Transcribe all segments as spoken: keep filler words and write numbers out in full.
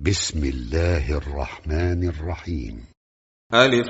بسم الله الرحمن الرحيم. ألف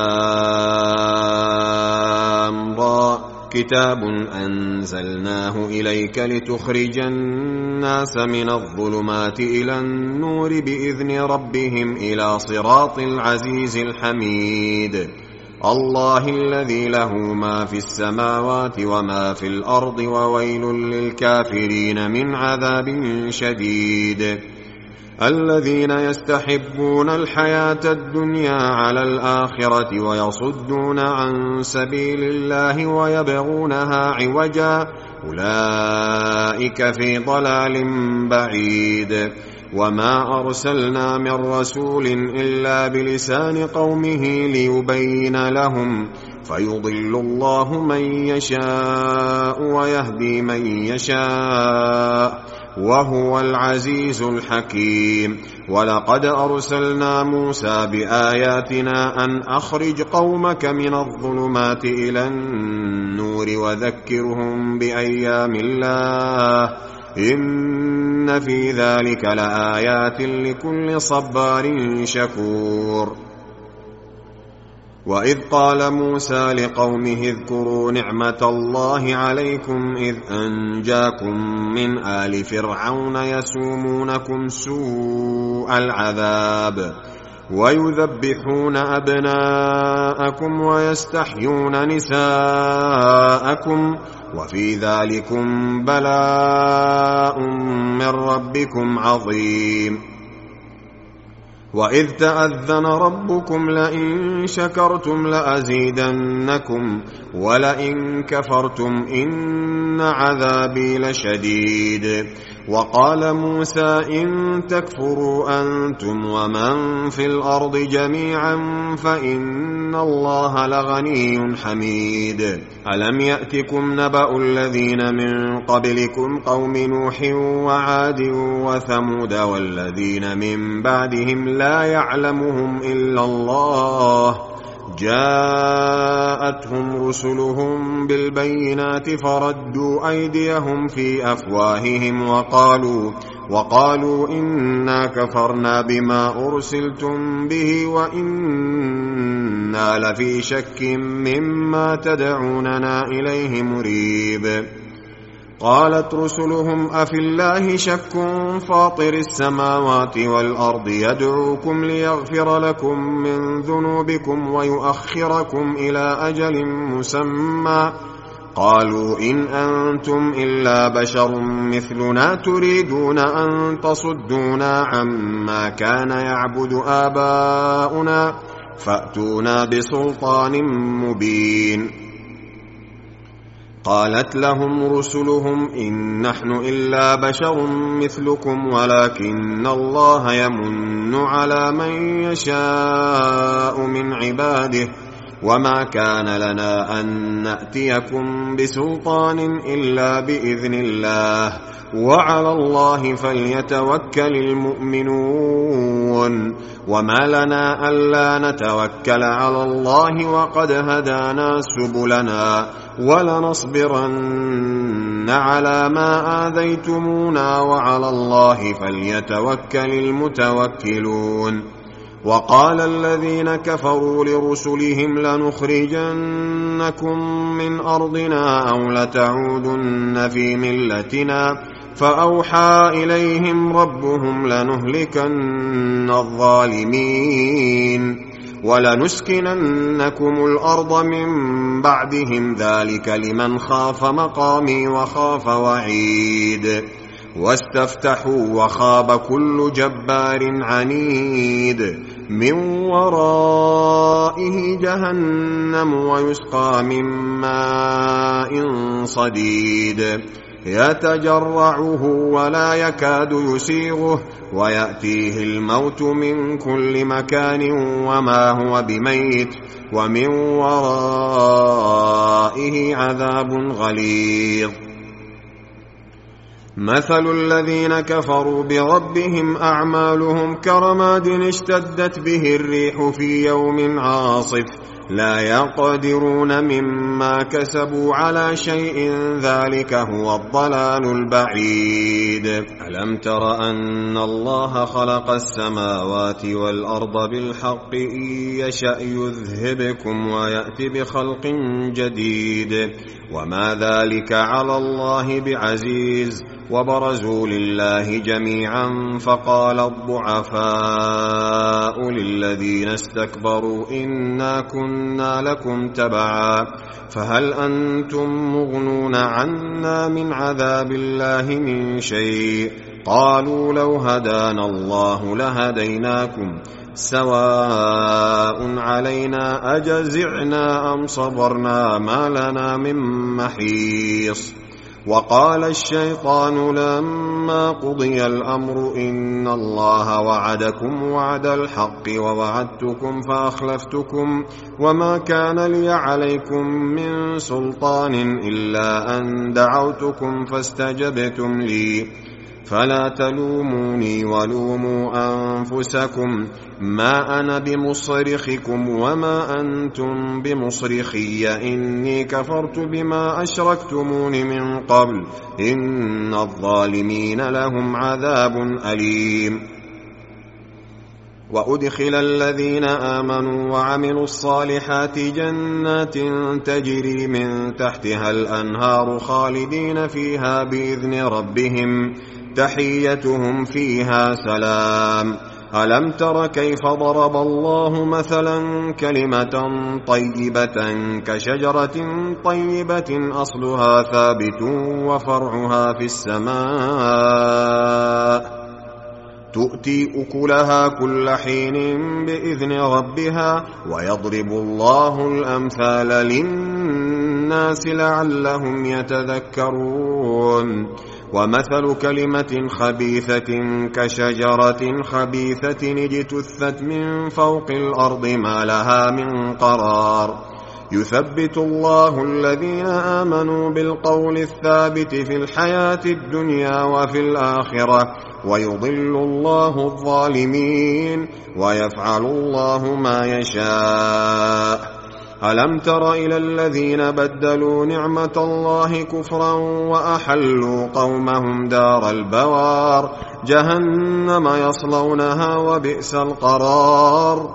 لام را كتاب أنزلناه إليك لتخرج الناس من الظلمات إلى النور بإذن ربهم إلى صراط العزيز الحميد الله الذي له ما في السماوات وما في الأرض وويل للكافرين من عذاب شديد الذين يستحبون الحياة الدنيا على الآخرة ويصدون عن سبيل الله ويبغونها عوجا أولئك في ضلال بعيد وما أرسلنا من رسول إلا بلسان قومه ليبين لهم فيضل الله من يشاء ويهدي من يشاء وهو العزيز الحكيم. ولقد أرسلنا موسى بآياتنا أن أخرج قومك من الظلمات إلى النور وذكرهم بأيام الله إن في ذلك لآيات لكل صبار شكور. وإذ قال موسى لقومه اذكروا نعمة الله عليكم إذ أنجاكم من آل فرعون يسومونكم سوء العذاب ويذبحون أبناءكم ويستحيون نساءكم وفي ذلكم بلاء من ربكم عظيم. وإذ تأذن ربكم لئن شكرتم لأزيدنكم ولئن كفرتم إن عذابي لشديد. وقال موسى إن تكفروا أنتم ومن في الأرض جميعا فإن الله لغني حميد. ألم يأتكم نبأ الذين من قبلكم قوم نوح وعاد وثمود والذين من بعدهم لا يعلمهم إلا الله جاءتهم رسلهم بالبينات فردوا أيديهم في أفواههم وقالوا وقالوا إنا كفرنا بما أرسلتم به وإنا لفي شك مما تدعوننا إليه مريب. قالت رسلهم أفي الله شك فاطر السماوات والأرض يدعوكم ليغفر لكم من ذنوبكم ويؤخركم إلى أجل مسمى قالوا إن أنتم إلا بشر مثلنا تريدون أن تصدونا عما كان يعبد آباؤنا فأتونا بسلطان مبين. قالت لهم رسلهم إن نحن إلا بشر مثلكم ولكن الله يمن على من يشاء من عباده وما كان لنا أن نأتيكم بسلطان إلا بإذن الله وعلى الله فليتوكل المؤمنون. وما لنا ألا نتوكل على الله وقد هدانا سبلنا ولنصبرن على ما آذيتمونا وعلى الله فليتوكل المتوكلون. وقال الذين كفروا لرسلهم لنخرجنكم من أرضنا أو لتعودن في ملتنا فأوحى إليهم ربهم لنهلكن الظالمين ولنسكننكم الأرض من بعدهم ذلك لمن خاف مقامي وخاف وعيد. واستفتحوا وخاب كل جبار عنيد من ورائه جهنم ويسقى من ماء صديد يتجرعه ولا يكاد يسيغه ويأتيه الموت من كل مكان وما هو بميت ومن ورائه عذاب غليظ. مثل الذين كفروا بربهم أعمالهم كرماد اشتدت به الريح في يوم عاصف لا يقدرون مما كسبوا على شيء ذلك هو الضلال البعيد. ألم تر أن الله خلق السماوات والأرض بالحق إن يشأ يذهبكم ويأتي بخلق جديد وما ذلك على الله بعزيز. وبرزوا لله جميعا فقال الضعفاء للذين استكبروا إنا كنا لكم تبعا فهل أنتم مغنون عنا من عذاب الله من شيء قالوا لو هدانا الله لهديناكم سواء علينا أجزعنا أم صبرنا ما لنا من محيص. وقال الشيطان لما قضي الأمر إن الله وعدكم وعد الحق ووعدتكم فأخلفتكم وما كان لي عليكم من سلطان إلا أن دعوتكم فاستجبتم لي فلا تلوموني ولوموا أنفسكم ما أنا بمصرخكم وما أنتم بمصرخي إني كفرت بما أشركتمون من قبل إن الظالمين لهم عذاب أليم. وأدخل الذين آمنوا وعملوا الصالحات جنات تجري من تحتها الأنهار خالدين فيها بإذن ربهم تحيتهم فيها سلام. ألم تر كيف ضرب الله مثلا كلمة طيبة كشجرة طيبة أصلها ثابت وفرعها في السماء تؤتي أكلها كل حين بإذن ربها ويضرب الله الأمثال للناس لعلهم يتذكرون. ومثل كلمة خبيثة كشجرة خبيثة اجتثت من فوق الأرض ما لها من قرار يثبت الله الذين آمنوا بالقول الثابت في الحياة الدنيا وفي الآخرة ويضل الله الظالمين ويفعل الله ما يشاء. ألم تر إلى الذين بدلوا نعمة الله كفرا وأحلوا قومهم دار البوار جهنم يصلونها وبئس القرار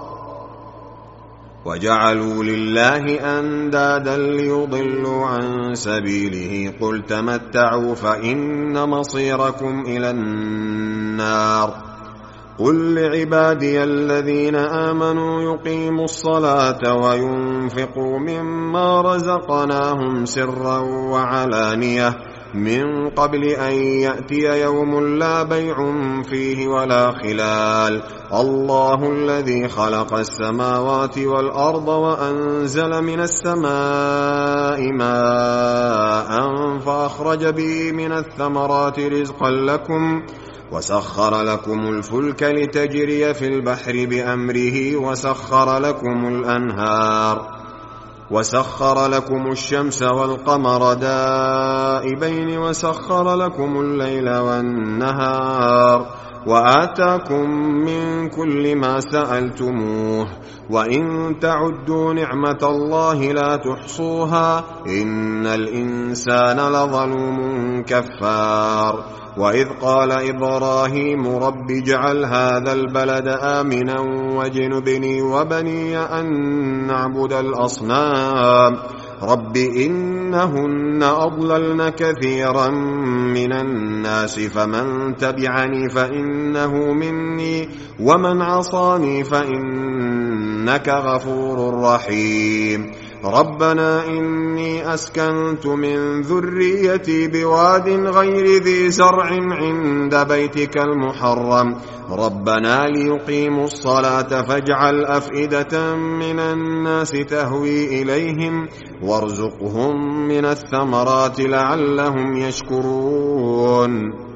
وجعلوا لله أندادا ليضلوا عن سبيله قل تمتعوا فإن مصيركم إلى النار. قل لعبادي الذين آمنوا يقيموا الصلاة وينفقوا مما رزقناهم سرا وعلانية من قبل أن يأتي يوم لا بيع فيه ولا خلال. الله الذي خلق السماوات والأرض وأنزل من السماء ماء فأخرج به من الثمرات رزقا لكم وسخر لكم الفلك لتجري في البحر بأمره وسخر لكم الأنهار وسخر لكم الشمس والقمر دائبين وسخر لكم الليل والنهار وآتاكم من كل ما سألتموه وإن تعدوا نعمة الله لا تحصوها إن الإنسان لظلوم كفار. وإذ قال إبراهيم رب اجعل هذا البلد آمنا واجنبني وبني أن نعبد الأصنام رب إنهن أضللن كثيرا من الناس فمن تبعني فإنه مني ومن عصاني فإنك غفور رحيم. ربنا إني أسكنت من ذريتي بواد غير ذي زرع عند بيتك المحرم ربنا ليقيموا الصلاة فاجعل أفئدة من الناس تهوي إليهم وارزقهم من الثمرات لعلهم يشكرون.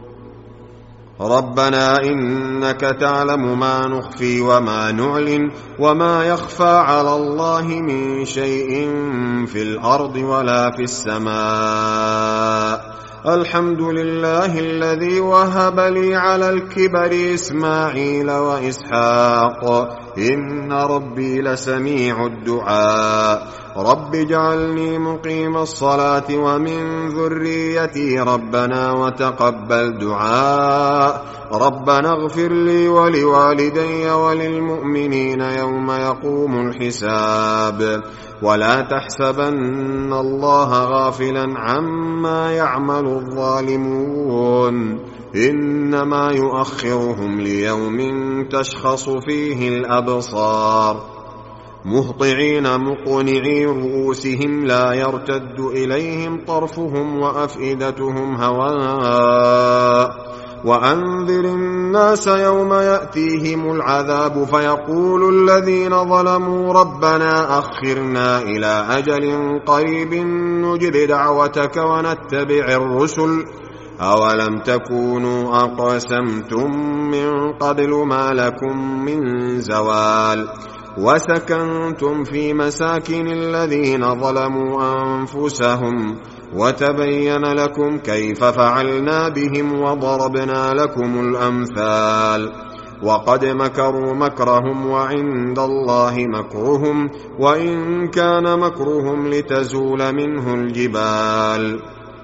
ربنا إنك تعلم ما نخفي وما نعلن وما يخفى على الله من شيء في الأرض ولا في السماء. الحمد لله الذي وهب لي على الكبر إسماعيل وإسحاق إن ربي لسميع الدعاء رب اجعلني مقيم الصلاة ومن ذريتي ربنا وتقبل دعاء ربنا اغفر لي ولوالدي وللمؤمنين يوم يقوم الحساب ولا تحسبن الله غافلا عما يعمل الظالمون إنما يؤخرهم ليوم تشخص فيه الأبصار مهطعين مقنعي رؤوسهم لا يرتد إليهم طرفهم وأفئدتهم هواء وأنذر الناس يوم يأتيهم العذاب فيقول الذين ظلموا ربنا أخرنا إلى أجل قريب نجب دعوتك ونتبع الرسل أولم تكونوا أقسمتم من قبل ما لكم من زوال وسكنتم في مساكن الذين ظلموا أنفسهم وتبين لكم كيف فعلنا بهم وضربنا لكم الأمثال وقد مكروا مكرهم وعند الله مكرهم وإن كان مكرهم لتزول منه الجبال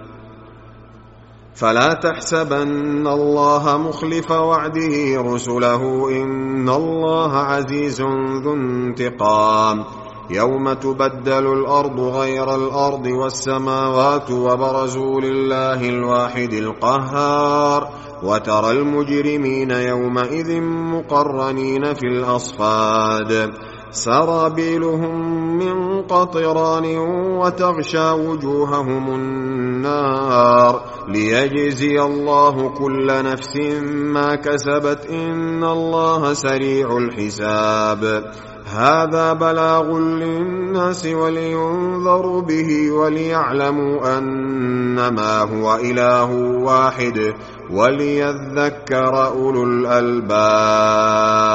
فلا تحسبن الله مخلف وعده رسله إن الله عزيز ذو انتقام يوم تبدل الأرض غير الأرض والسماوات وبرزوا لله الواحد القهار وترى المجرمين يومئذ مقرنين في الأصفاد سرابيلهم من قطران وتغشى وجوههم النار ليجزي الله كل نفس ما كسبت إن الله سريع الحساب هذا بلاغ للناس ولينذروا به وليعلموا أنما هو إله واحد وليذكر أولو الألباب.